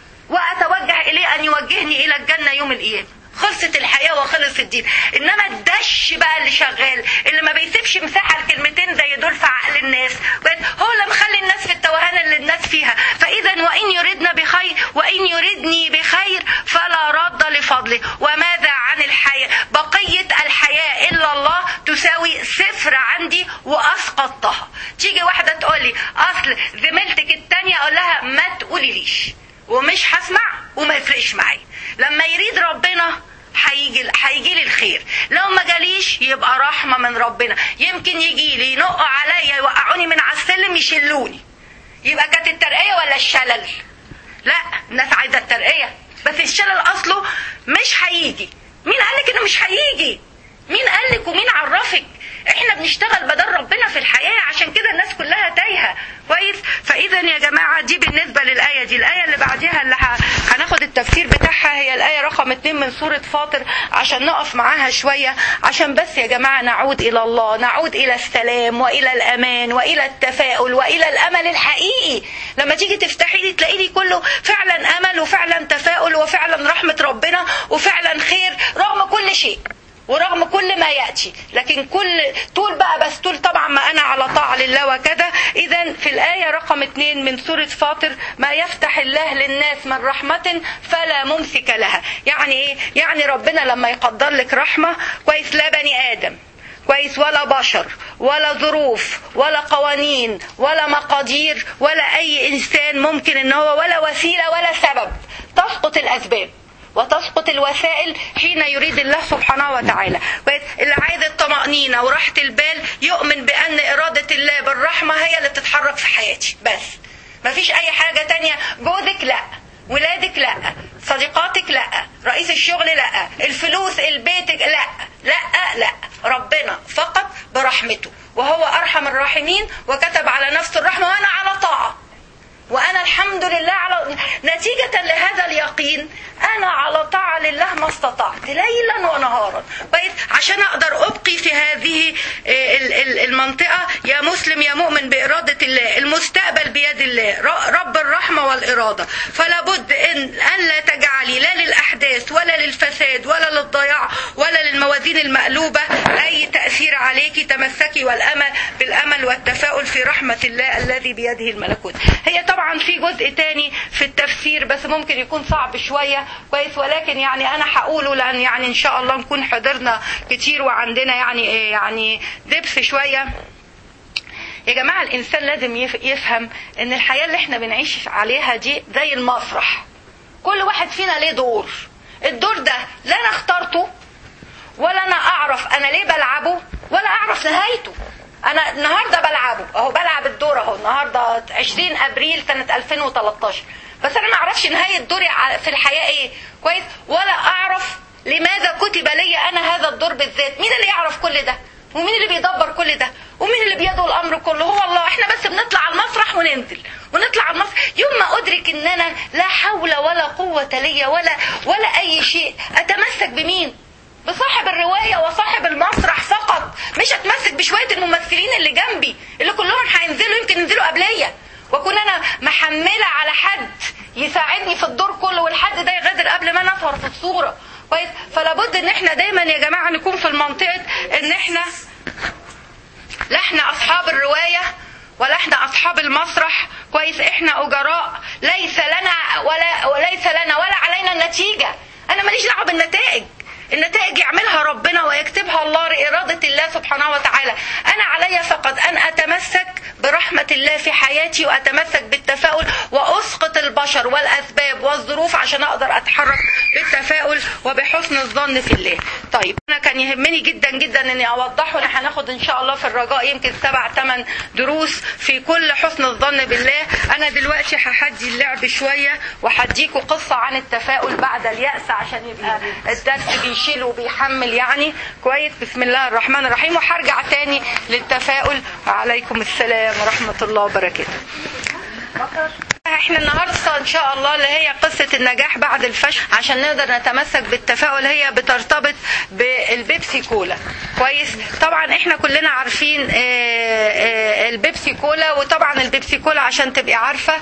وأتوجه إليه أن يوجهني إلى الجنة يوم القيامة. خلصت الحياة وخلص الدين. إنما الدش بقى اللي شغال اللي ما بيسيبش مساحة الكلمتين زي دول في عقل الناس، هو اللي مخلي الناس في التوهان اللي الناس فيها. فإذا وإن يردنا بخير وإن يردني بخير فلا رد لفضله. وماذا عن الحياة؟ بقية الحياة إلا الله تساوي صفر عندي وأسقطتها. تيجي واحدة تقولي أصل زميلتك التانية، أقول لها ما تقولي ليش ومش هسمع وما يفرقش معي. لما يريد ربنا هيجي هيجي لي الخير، لو ما جاليش يبقى رحمة من ربنا. يمكن يجي لي ينقوا عليا يوقعوني من على السلم يشلوني، يبقى كانت الترقية ولا الشلل؟ لا، الناس عايزة الترقية، بس الشلل أصله مش هيجي. مين قالك إنه مش هيجي؟ مين قالك ومين عرفك؟ احنا بنشتغل بدل ربنا في الحياة، عشان كده الناس كلها تايهة. كويس. فاذا يا جماعة دي بالنسبة للآية دي. الآية اللي بعدها اللي هناخد التفسير بتاعها هي الآية رقم اتنين من سورة فاطر، عشان نقف معاها شوية، عشان بس يا جماعة نعود إلى الله، نعود إلى السلام وإلى الأمان وإلى التفاؤل وإلى الأمل الحقيقي. لما تيجي تفتحي لي تلاقي لي كله فعلا أمل وفعلا تفاؤل وفعلا رحمة ربنا وفعلا خير رغم كل شيء ورغم كل ما يأتي. لكن كل طول بقى بس طول طبعا ما أنا على طاعة لله وكذا. إذن في الآية رقم اتنين من سورة فاطر، ما يفتح الله للناس من رحمة فلا ممسك لها. يعني إيه؟ يعني ربنا لما يقدر لك رحمة كويس، لا بني آدم كويس ولا بشر ولا ظروف ولا قوانين ولا مقادير ولا أي إنسان ممكن إن هو ولا وسيلة ولا سبب. تسقط الأسباب وتسقط الوسائل حين يريد الله سبحانه وتعالى. اللي عايز الطمأنينة وراحة البال يؤمن بأن إرادة الله بالرحمة هي اللي تتحرك في حياتي بس، مفيش أي حاجة تانية. جوزك لا، ولادك لا، صديقاتك لا، رئيس الشغل لا، الفلوس البيتك لا لا لا، ربنا فقط برحمته، وهو أرحم الراحمين وكتب على نفس الرحمة. وأنا على طاعة، وأنا الحمد لله على نتيجة لهذا اليقين أنا على طاعة لله ما استطعت ليلا ونهارا بقيت عشان أقدر أبقي في هذه المنطقة. يا مسلم يا مؤمن بإرادة الله، المستقبل بيد الله، رب الرحمة والإرادة. فلا بد إن أن لا تجعلي لا للأحداث ولا للفساد ولا للضياع ولا للموازين المقلوبة أي تأثير عليك. تمسكي والأمل بالأمل والتفاؤل في رحمة الله الذي بيده الملكوت. هي طبعا في جزء تاني في التفسير بس ممكن يكون صعب شوية كويس، ولكن يعني أنا هقوله لأن يعني إن شاء الله نكون حضرنا كتير وعندنا يعني يعني دبس شوية. يا جماعة الإنسان لازم يفهم إن الحياة اللي احنا بنعيش عليها دي زي المسرح، كل واحد فينا ليه دور. الدور ده لا أنا اخترته ولا أنا أعرف أنا ليه بلعبه ولا أعرف نهايته. أنا النهاردة بلعبه أهو، بلعب الدور أهو النهاردة عشرين أبريل سنة ألفين وثلاثة عشر، بس انا ما اعرفش نهايه دوري في الحياه ايه كويس، ولا اعرف لماذا كتب لي انا هذا الدور بالذات. مين اللي يعرف كل ده؟ ومين اللي بيدبر كل ده؟ ومين اللي بيده الامر كله؟ هو الله. احنا بس بنطلع على المسرح وننزل ونطلع على المسرح. يوم ما ادرك ان انا لا حول ولا قوه لي ولا ولا اي شيء، اتمسك بمين؟ بصاحب الروايه وصاحب المسرح فقط. مش اتمسك بشويه الممثلين اللي جنبي اللي كلهم هينزلوا، يمكن ينزلوا قبليه، واكون انا محمله على حد يساعدني في الدور كله، والحد ده يغادر قبل ما انا اظهر في الصوره كويس. فلا بد ان احنا دايما يا جماعه نكون في المنطقه ان احنا لا احنا اصحاب الروايه ولا احنا اصحاب المسرح كويس. احنا اجراء، ليس لنا ولا وليس لنا ولا علينا النتيجه. انا ماليش دعوه بالنتائج، النتائج يعملها ربنا ويكتبها الله لإرادة الله سبحانه وتعالى. أنا علي فقط أن أتمسك برحمة الله في حياتي، وأتمسك بالتفاؤل، وأسقط البشر والأسباب والظروف عشان أقدر أتحرك بالتفاؤل وبحسن الظن في الله. طيب أنا كان يهمني جدا جدا أني أوضحه. أنا هناخد إن شاء الله في الرجاء يمكن سبع ثمان دروس في كل حسن الظن بالله. أنا دلوقتي هحدي اللعب شوية وهديكوا قصة عن التفاؤل بعد اليأس عشان يبقى الدرس بيش يشيل وبيحمل يعني كويس. بسم الله الرحمن الرحيم. وهرجع تاني للتفاؤل. عليكم السلام ورحمة الله وبركاته. احنا النهارده ان شاء الله اللي هي قصة النجاح بعد الفشل عشان نقدر نتمسك بالتفاؤل، هي بترتبط بالبيبسي كولا كويس. طبعا احنا كلنا عارفين البيبسي كولا، وطبعا البيبسي كولا عشان تبقي عارفة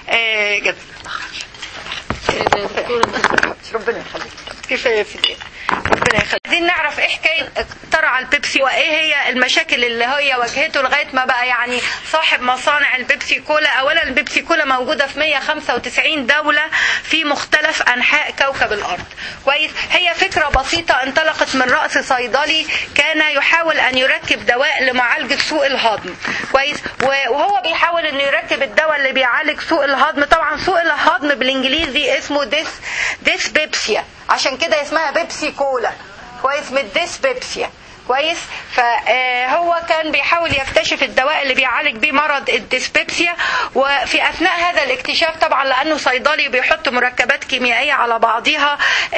ربنا يخليك كفايه في الدين. ربنا يخليك. عايزين نعرف ايه حكايه اختراع البيبسي وايه هي المشاكل اللي هي واجهته لغايه ما بقى يعني صاحب مصانع البيبسي كولا. اولا البيبسي كولا موجوده في مية وخمسة وتسعين دوله في مختلف انحاء كوكب الارض كويس. هي فكره بسيطه انطلقت من راس صيدلي كان يحاول ان يركب دواء لمعالجه سوء الهضم كويس، وهو بيحاول انه يركب الدواء اللي بيعالج سوء الهضم. طبعا سوء الهضم بالانجليزي اسمه ديس ديس بيبسيا، عشان كده اسمها بيبسي كولا كويس، من ديس بيبسيا كويس. فهو كان بيحاول يكتشف الدواء اللي بيعالج بيه مرض الديسبيبسيا. وفي اثناء هذا الاكتشاف طبعا لانه صيدلي بيحط مركبات كيميائيه على بعضها،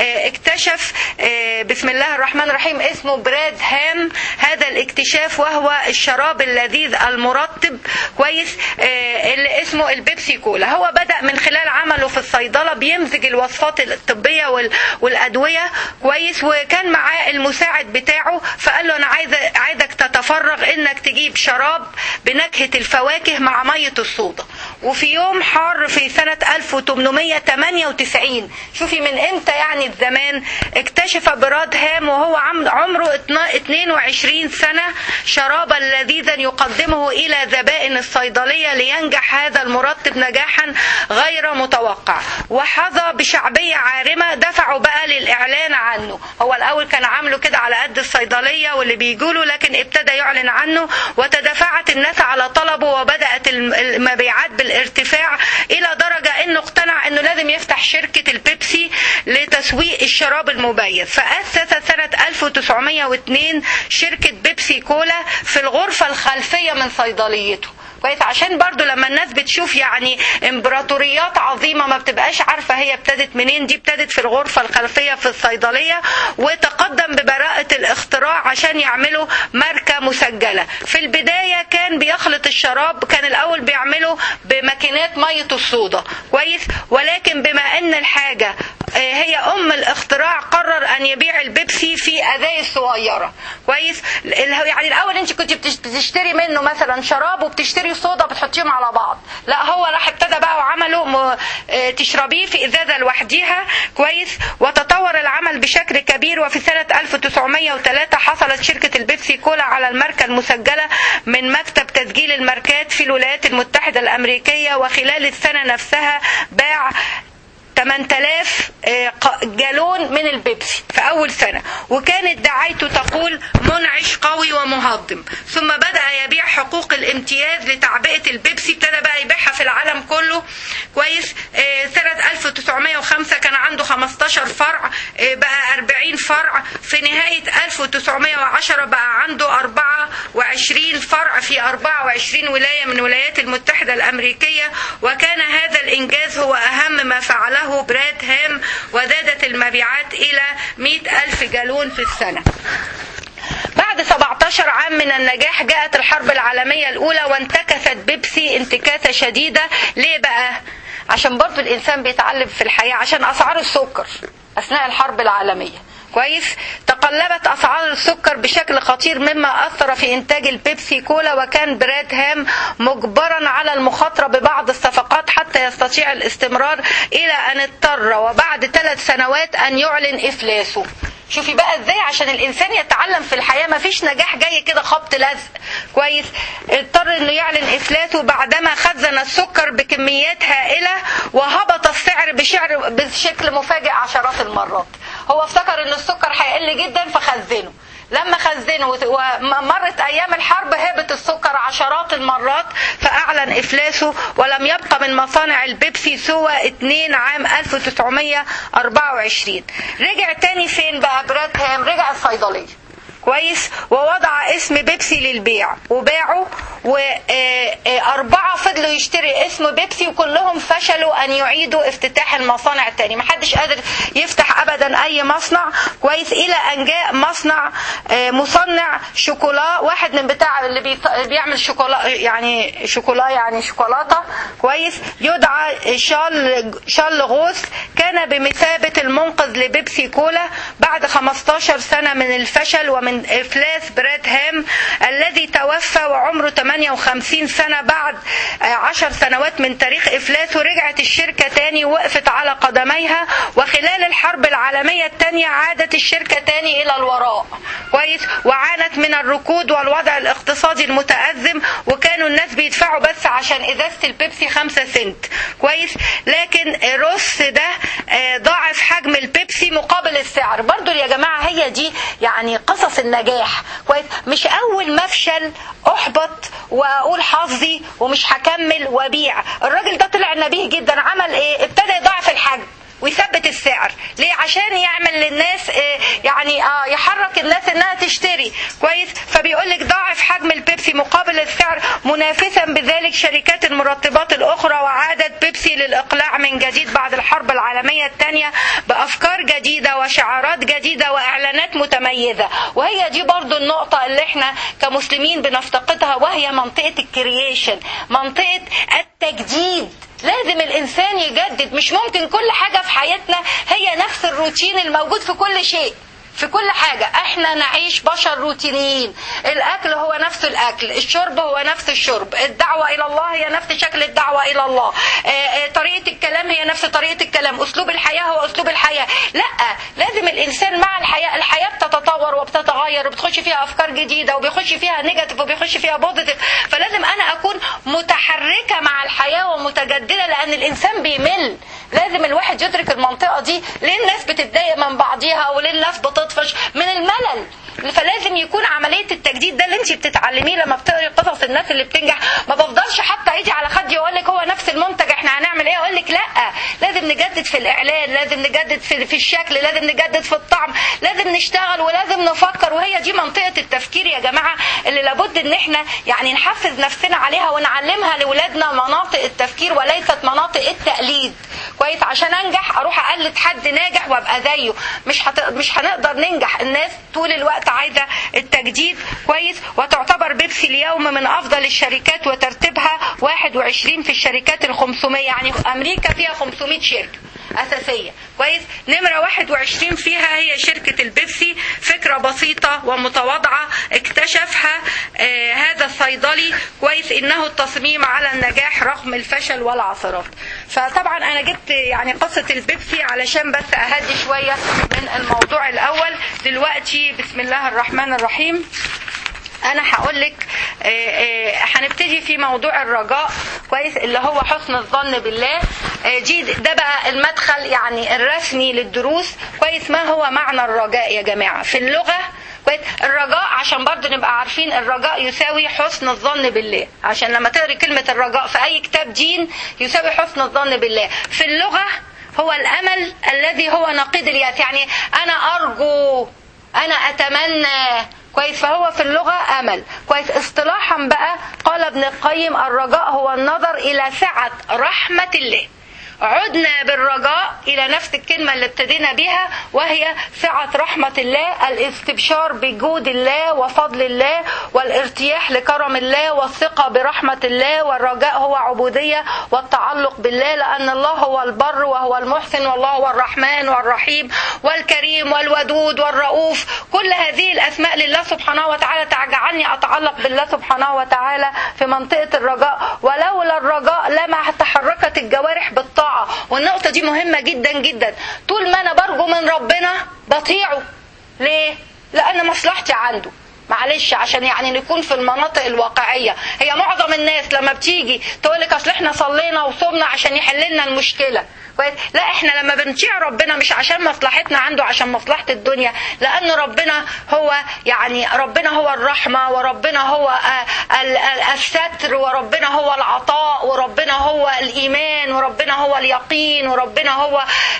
اكتشف بسم الله الرحمن الرحيم اسمه براد هام هذا الاكتشاف، وهو الشراب اللذيذ المرطب كويس اللي اسمه البيبسي كولا. هو بدأ من خلال عمله في الصيدله بيمزج الوصفات الطبيه والادويه كويس، وكان معاه المساعد بتاعه فقال له انا عايز عايزك تتفرغ انك تجيب شراب بنكهه الفواكه مع ميه الصودا. وفي يوم حار في سنه ألف وثمانمية وثمانية وتسعين، شوفي من امتى يعني الزمان، اكتشف براد هام وهو عمره اثنين وعشرين سنه شرابا لذيذا يقدمه الى زبائن الصيدليه لينجح هذا المرطب نجاحا غير متوقع، وحظى بشعبيه عارمه. دفعوا بقى للاعلان عنه. هو الاول كان عامله كده على قد الصيدليه واللي بيقولوا، لكن ابتدى يعلن عنه وتدافعت الناس على طلبه، وبدأت المبيعات بالارتفاع الى درجة انه اقتنع انه لازم يفتح شركة البيبسي لتسويق الشراب المميز. فأسس سنة ألف وتسعمية واثنين شركة بيبسي كولا في الغرفة الخلفية من صيدليته كويس، عشان برضو لما الناس بتشوف يعني امبراطوريات عظيمة ما بتبقاش عارفة هي ابتدت منين. دي ابتدت في الغرفة الخلفية في الصيدلية، وتقدم ببراءة الاختراع عشان يعملوا ماركة مسجلة. في البداية كان بيخلط الشراب، كان الاول بيعمله بماكينات مية الصودا كويس، ولكن بما ان الحاجة هي ام الاختراع قرر ان يبيع البيبسي في ازايز صغيرة كويس. يعني الاول انت كنت بتشتري منه مثلا شراب وبتشتري صودا بتحطيهم على بعض، لا هو راح ابتدى بقى وعملوا تشربيه في ازازه لوحديها كويس. وتطور العمل بشكل كبير، وفي سنه ألف وتسعمية وثلاثة حصلت شركه البيبسي كولا على الماركه المسجله من مكتب تسجيل الماركات في الولايات المتحده الامريكيه، وخلال السنه نفسها باع ثمانية آلاف جالون من البيبسي في أول سنة، وكانت دعايته تقول منعش قوي ومهضم. ثم بدأ يبيع حقوق الامتياز لتعبئة البيبسي، ابتدى بقى يبيعها في العالم كله. كويس. سنة ألف وتسعمائة وخمسة كان عنده خمستاشر فرع، بقى أربعين فرع. في نهاية ألف وتسعمائة وعشرة بقى عنده أربعة وعشرين فرع في أربعة وعشرين ولاية من الولايات المتحدة الأمريكية. وكان هذا الإنجاز هو أهم ما فعله براد هام، وزادت المبيعات إلى مئة ألف جالون في السنة. بعد سبعتاشر عام من النجاح جاءت الحرب العالمية الأولى، وانتكست بيبسي انتكاسة شديدة. ليه بقى؟ عشان برضو الإنسان بيتعلم في الحياة، عشان أسعار السكر أثناء الحرب العالمية. كويس. تقلبت أسعار السكر بشكل خطير، مما أثر في إنتاج البيبسي كولا، وكان براد هام مجبرا على المخاطرة ببعض الصفقات حتى يستطيع الاستمرار، إلى أن اضطر وبعد ثلاث سنوات أن يعلن إفلاسه. شوفي بقى ازاي عشان الانسان يتعلم في الحياة، مفيش نجاح جاي كده خبط لزق. كويس. اضطر انه يعلن افلاسه بعدما خزن السكر بكميات هائلة، وهبط السعر بشعر بشكل مفاجئ عشرات المرات. هو افتكر ان السكر هيقل جدا فخزنه، لما خزنه ومرت ايام الحرب هبط السكر عشرات المرات فاعلن افلاسه، ولم يبقى من مصانع البيبسي سوى اتنين عام ألف وتسعمائة وأربعة وعشرين. رجع تاني فين بقى براد هام؟ رجع الصيدلية. كويس. ووضع اسم بيبسي للبيع وباعه، وأربعة فضلوا يشتري اسم بيبسي، وكلهم فشلوا أن يعيدوا افتتاح المصانع التاني. محدش قادر يفتح أبدا أي مصنع. كويس. إلى أن جاء مصنع مصنع شوكولا، واحد من بتاع اللي بيعمل شوكولا، يعني شوكولا يعني شوكولاتة. كويس. يدعى شارل شارل غوث، كان بمثابة المنقذ لبيبسي كولا بعد خمستاشر سنة من الفشل ومن إفلاس براد هام الذي توفى وعمره ثمانية وخمسين سنة. بعد عشر سنوات من تاريخ إفلاسه رجعت الشركة تاني، وقفت على قدميها، وخلال الحرب العالمية الثانية عادت الشركة تاني إلى الوراء. كويس. وعانت من الركود والوضع الاقتصادي المتأزم، وكانوا الناس بيدفعوا بس عشان إزازة البيبسي خمسة سنت. كويس. لكن روس ده ضاعف حجم البيبسي مقابل السعر. برضو يا جماعة هي دي يعني قصص النجاح. كويس. مش اول مفشل احبط واقول حظي ومش هكمل وبيع. الراجل ده طلع نبيه جدا. عمل ايه؟ ابتدى يضاعف الحجم ويثبت السعر. ليه؟ عشان يعمل للناس يعني اه يحرك الناس انها تشتري. كويس. فبيقول لك ضاعف حجم البيبسي مقابل السعر، منافسا بذلك شركات المرطبات الاخرى. وعادت بيبسي للاقلاع من جديد بعد الحرب العالميه الثانيه بافكار جديده وشعارات جديده واعلانات متميزه. وهي دي برضو النقطه اللي احنا كمسلمين بنفتقدها، وهي منطقه الكرييشن، منطقه التجديد. لازم الإنسان يجدد. مش ممكن كل حاجة في حياتنا هي نفس الروتين الموجود في كل شيء، في كل حاجة. احنا نعيش بشر روتينيين. الاكل هو نفس الاكل، الشرب هو نفس الشرب، الدعوة الى الله هي نفس شكل الدعوة الى الله، اه اه طريقة الكلام هي نفس طريقة الكلام، اسلوب الحياة هو اسلوب الحياة. لا، لازم الانسان مع الحياة، الحياة بتتطور وبتتغير وبتخش فيها افكار جديدة وبيخش فيها نيجاتيف وبيخش فيها بوزيتيف. فلازم انا اكون متحركة مع الحياة ومتجددة، لان الانسان بيمل. لازم الواحد يدرك المنطقة دي. ليه الناس بتتضايق من بعضيها وليه الناس بتطفش؟ من الملل. فلازم يكون عملية التجديد ده اللي انت بتتعلميه لما بتقري قصص الناس اللي بتنجح. ما بفضلش حتى ايدي على خدي واقول لك هو نفس المنتج احنا هنعمل ايه. اقول لك لا، لازم نجدد في الاعلان، لازم نجدد في, في الشكل، لازم نجدد في الطعم، لازم نشتغل ولازم نفكر. وهي دي منطقة التفكير يا جماعة اللي لابد ان احنا يعني نحفز نفسنا عليها ونعلمها لاولادنا، مناطق التفكير وليست مناطق التقليد. كويس. عشان انجح اروح اقلد حد ناجح وابقى زيه، مش هت... مش هنقدر ننجح. الناس طول الوقت عايزه التجديد. كويس. وتعتبر بيبسي اليوم من افضل الشركات، وترتيبها واحد وعشرين في الشركات الخمسمائة. يعني امريكا فيها خمسمائة شركه أساسية. كويس. نمرة واحد وعشرين فيها هي شركة البيبسي. فكرة بسيطة ومتواضعة اكتشفها آه هذا الصيدلي. كويس. إنه التصميم على النجاح رغم الفشل والعثرات. فطبعا أنا جبت يعني قصة البيبسي علشان بس أهدي شوية من الموضوع الأول. دلوقتي بسم الله الرحمن الرحيم أنا هقول لك هنبتدي في موضوع الرجاء. كويس. اللي هو حسن الظن بالله. دي ده بقى المدخل يعني الرسمي للدروس. كويس. ما هو معنى الرجاء يا جماعة في اللغة؟ كويس. الرجاء عشان برضو نبقى عارفين الرجاء يساوي حسن الظن بالله، عشان لما تقري كلمة الرجاء في أي كتاب دين يساوي حسن الظن بالله. في اللغة هو الأمل الذي هو نقيض اليأس، يعني أنا أرجو، أنا أتمنى. كويس. فهو في اللغة أمل. كويس. اصطلاحا بقى قال ابن القيم الرجاء هو النظر إلى سعة رحمة الله. عدنا بالرجاء إلى نفس الكلمة اللي ابتدينا بها، وهي سعة رحمة الله، الاستبشار بجود الله وفضل الله والارتياح لكرم الله والثقة برحمة الله. والرجاء هو عبودية والتعلق بالله، لأن الله هو البر وهو المحسن، والله هو الرحمن والرحيم والكريم والودود والرؤوف. كل هذه الأسماء لله سبحانه وتعالى تجعلني أتعلق بالله سبحانه وتعالى في منطقة الرجاء. ولولا الرجاء لما تحركت الجوارح بالطاعة. والنقطة دي مهمة جدا جدا. طول ما أنا برجو من ربنا بطيعه. ليه؟ لأن مصلحتي عنده. معلش عشان يعني نكون في المناطق الواقعية. هي معظم الناس لما بتيجي تقولك أصل احنا صلينا وصومنا عشان يحل لنا المشكلة. لا، احنا لما بنطيع ربنا مش عشان مصلحتنا عنده، عشان مصلحة الدنيا. لأن ربنا هو يعني ربنا هو الرحمة، وربنا هو الستر، وربنا هو العطاء، وربنا هو الإيمان، وربنا هو اليقين، وربنا هو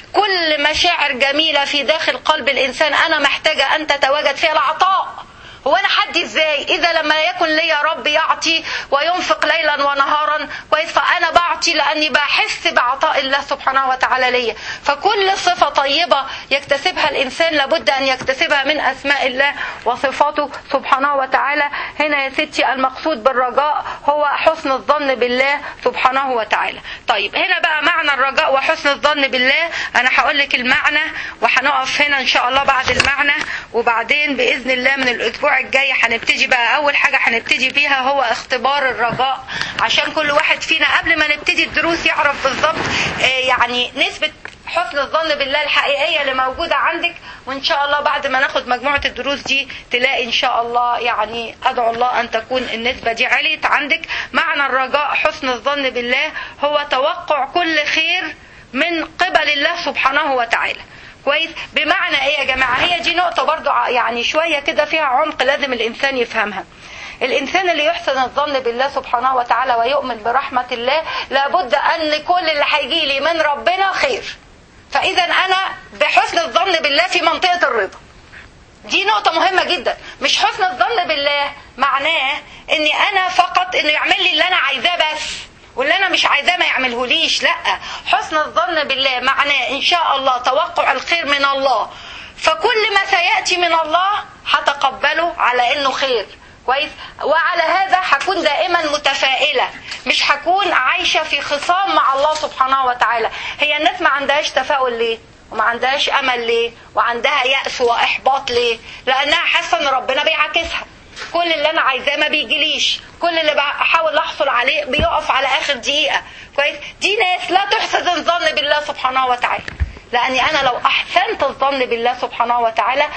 كل مشاعر جميلة في داخل قلب الإنسان أنا محتاجة أن تتواجد فيها. العطاء هو انا حد ازاي اذا لما يكن لي رب يعطي وينفق ليلا ونهارا؟ كويس. فانا بعطي لاني بحس بعطاء الله سبحانه وتعالى ليا. فكل صفة طيبة يكتسبها الانسان لابد ان يكتسبها من اسماء الله وصفاته سبحانه وتعالى. هنا يا ستي المقصود بالرجاء هو حسن الظن بالله سبحانه وتعالى. طيب هنا بقى معنى الرجاء وحسن الظن بالله. انا هقول لك المعنى وهنقف هنا ان شاء الله بعد المعنى، وبعدين باذن الله من الاسبوع الجاي هنبتدي بقى. اول حاجة هنبتدي بيها هو اختبار الرجاء، عشان كل واحد فينا قبل ما نبتدي الدروس يعرف بالظبط يعني نسبة حسن الظن بالله الحقيقية اللي موجودة عندك. وان شاء الله بعد ما ناخد مجموعة الدروس دي تلاقي ان شاء الله يعني ادعو الله ان تكون النسبة دي عليت عندك. معنى الرجاء حسن الظن بالله هو توقع كل خير من قبل الله سبحانه وتعالى. كويس. بمعنى ايه يا جماعة؟ هي دي نقطة برضو يعني شوية كده فيها عمق لازم الانسان يفهمها. الانسان اللي يحسن الظن بالله سبحانه وتعالى ويؤمن برحمة الله لابد ان كل اللي هيجي لي من ربنا خير. فاذا انا بحسن الظن بالله في منطقة الرضا. دي نقطة مهمة جدا. مش حسن الظن بالله معناه اني انا فقط انه يعمل لي اللي انا عايزاه بس، واللي انا مش عايزاه ما يعملهوليش. لا، حسن الظن بالله معناه ان شاء الله توقع الخير من الله، فكل ما سيأتي من الله هتقبله على انه خير. كويس. وعلى هذا هكون دائما متفائلة، مش هكون عايشة في خصام مع الله سبحانه وتعالى. هي الناس ما عندهاش تفاؤل ليه؟ وما عندهاش امل ليه؟ وعندها يأس واحباط ليه؟ لانها حاسة ان ربنا بيعاكسها. كل اللي انا عايزاه ما بيجيليش، كل اللي بحاول احصل عليه بيقف على اخر دقيقة. كويس. دي ناس لا تحسن الظن بالله سبحانه وتعالى. لاني انا لو احسنت الظن بالله سبحانه وتعالى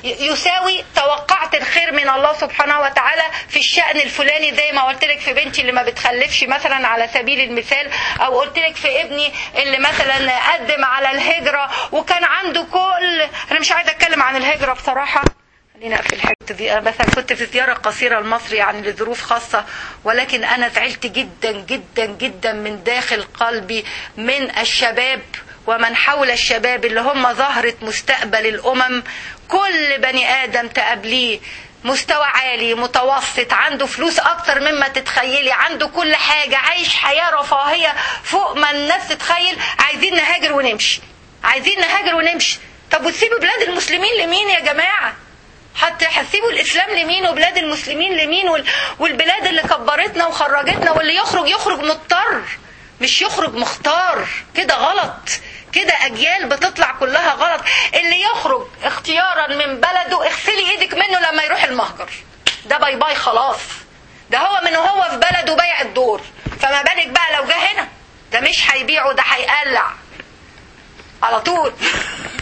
يساوي توقعت الخير من الله سبحانه وتعالى في الشأن الفلاني، زي ما قلت لك في بنتي اللي ما بتخلفش مثلا على سبيل المثال، او قلت لك في ابني اللي مثلا قدم على الهجرة وكان عنده كل. انا مش عايزه اتكلم عن الهجرة بصراحة، خلينا في الحته دي. انا مثلا كنت في زياره قصيره لمصر يعني لظروف خاصه، ولكن انا زعلت جدا جدا جدا من داخل قلبي من الشباب ومن حول الشباب اللي هم ظهرة مستقبل الامم. كل بني ادم تقابليه مستوى عالي متوسط، عنده فلوس اكتر مما تتخيلي، عنده كل حاجة، عايش حياة رفاهية فوق ما الناس تتخيل. عايزين نهاجر ونمشي، عايزين نهاجر ونمشي. طب وتسيبوا بلاد المسلمين لمين يا جماعة؟ حتى هتسيبوا الاسلام لمين وبلاد المسلمين لمين؟ والبلاد اللي كبرتنا وخرجتنا، واللي يخرج يخرج مضطر مش يخرج مختار. كده غلط، كده اجيال بتطلع كلها غلط. اللي يخرج اختيارا من بلده اغسلي ايدك منه لما يروح المهجر، ده باي باي خلاص. ده هو من هو في بلده بيع الدور، فما بالك بقى لو جه هنا؟ ده مش هيبيعه، ده هيقلع على طول.